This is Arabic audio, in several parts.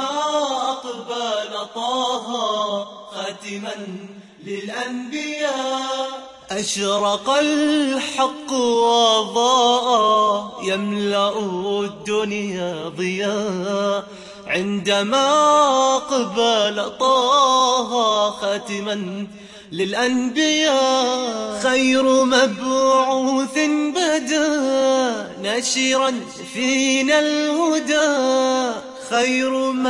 أقبل طه خاتما للأنبياء. أشرق الحق وضاء يملأ الدنيا ضياء عندما أقبل طه خاتما للأنبياء. خير مبعوث بدا ناشرا فينا الهدى. خير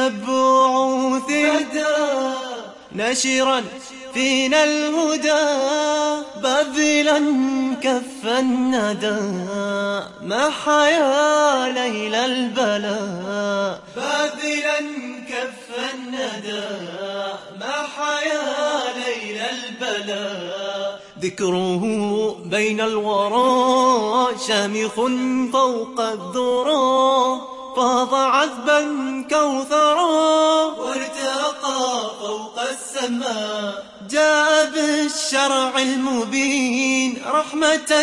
مبعوث بدا ناشرا فينا الهدى. باذلا كف الندى ما حيا ليل البلاء. باذلا كف الندى ما حيا ليل البلاء. ذكره بين الورى شامخ فوق الذرى. فاض عذبا كوثرا وارتقى فوق السماء. جاء بالشرع المبين رحمة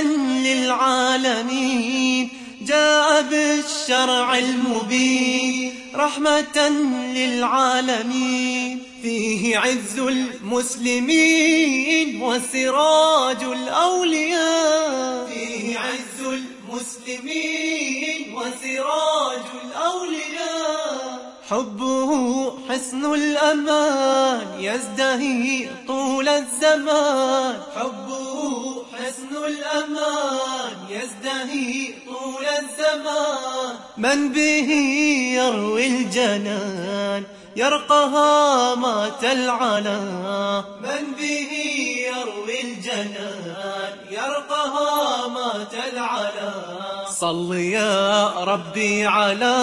للعالمين. جاء بالشرع المبين رحمة للعالمين. فيه عز المسلمين وسراج الأولياء. فيه عز المسلمين وسراج الأولياء. حبه حصن الأمان يزدهي طول الزمان. حبه حصن الأمان يزدهي طول الزمان. من به يروي الجنان يرقى هامات العلا. من به يروي الجنان يرقى هامات العلا. صل يا ربي على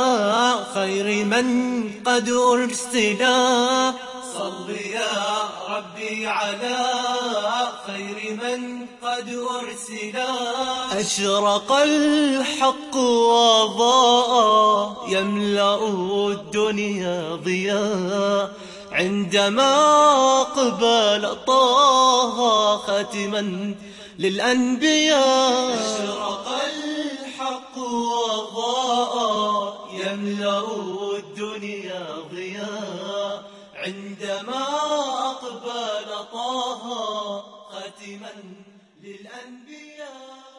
خير من قد أرسلا. صل يا ربي على خير من قد أرسلا. أشرق الحق وضاء يملأ الدنيا ضياء عندما أقبل طه خاتما للأنبياء. أشرق الحق وضاء يملأ الدنيا ضياء عندما أقبل طه خاتما للأنبياء.